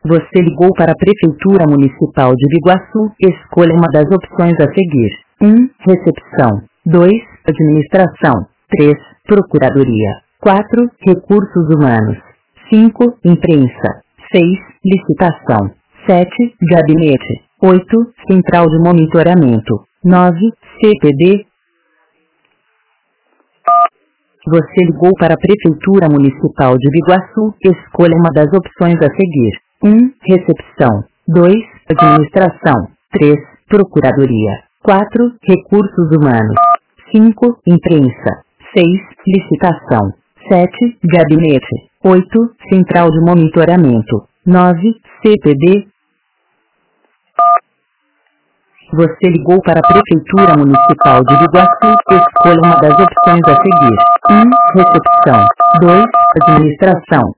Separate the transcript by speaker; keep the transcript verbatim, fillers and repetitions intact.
Speaker 1: Você ligou para a Prefeitura Municipal de Biguaçu. Escolha uma das opções a seguir. um. Recepção. dois. Administração. três. Procuradoria. quatro. Recursos humanos. cinco. Imprensa. seis. Licitação. sete. Gabinete. oito. Central de monitoramento. nove. C P D. Você ligou para a Prefeitura Municipal de Biguaçu. Escolha uma das opções a seguir. um. Recepção. dois. Administração. três. Procuradoria. quatro. Recursos humanos. cinco. Imprensa. seis. Licitação. sete. Gabinete. oito. Central de monitoramento. nove. C P D. Você ligou para a Prefeitura Municipal de Biguaçu. Escolha uma das opções a seguir. um. Recepção. dois. Administração.